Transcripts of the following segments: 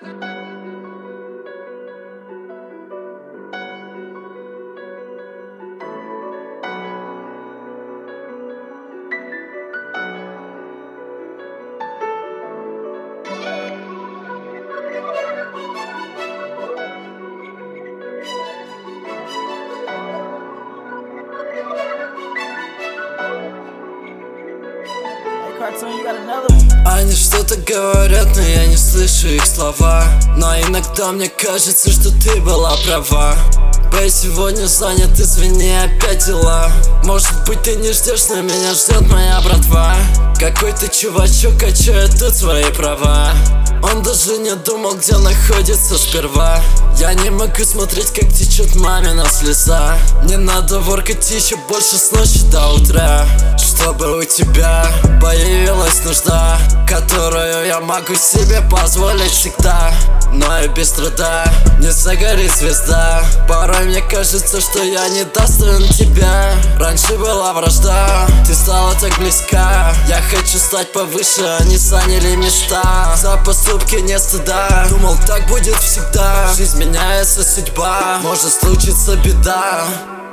Они что-то говорят, но я не слышу их слова. Но иногда мне кажется, что ты была права. Бэй, сегодня занят, извини, опять дела. Может быть, ты не ждешь, но меня ждет моя братва. Какой-то чувачок качает тут свои права. Он даже не думал, где находится сперва. Я не могу смотреть, как течет мамина слеза. Не надо воркать еще больше с ночи до утра, чтобы у тебя появилась нужда, которую я могу себе позволить всегда. Но и без труда не загорит звезда. Порой мне кажется, что я недостоин тебя. Раньше была вражда, ты стала так близка. Я хочу стать повыше, они заняли места. За поступки нет стыда, думал, так будет всегда. Жизнь меняется, судьба, может случиться беда.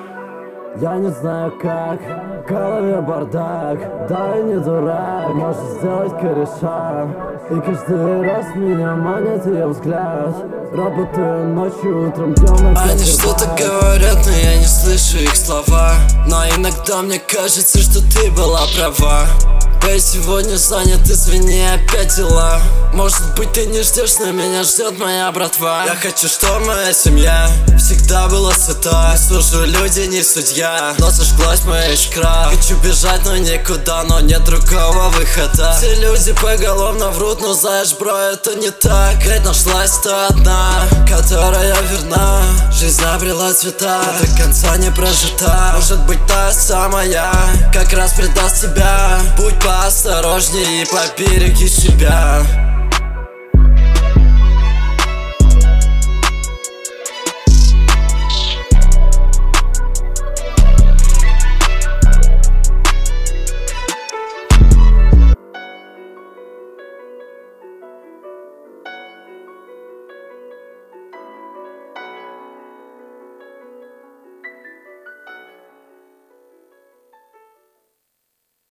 Я не знаю как, в голове бардак. Да и не дурак, может сделать кореша. И каждый раз меня манит ее взгляд. Работаю ночью, утром, днем. Они что-то говорят, но я не слышу их слова. Но иногда мне кажется, что ты была права. Бэй, сегодня занят, извини, опять дела. Может быть, ты не ждешь, но меня ждет моя братва. Я хочу, чтобы моя семья всегда была сыта. Слушаю, люди не судья, но зажглась моя искра. Хочу бежать, но никуда, но нет другого выхода. Все люди поголовно врут, но знаешь, бро, это не так. Ведь нашлась та одна, которая верна. Жизнь обрела цвета, до конца не прожита. Может быть, та самая как раз предаст тебя. Будь поосторожней и побереги себя.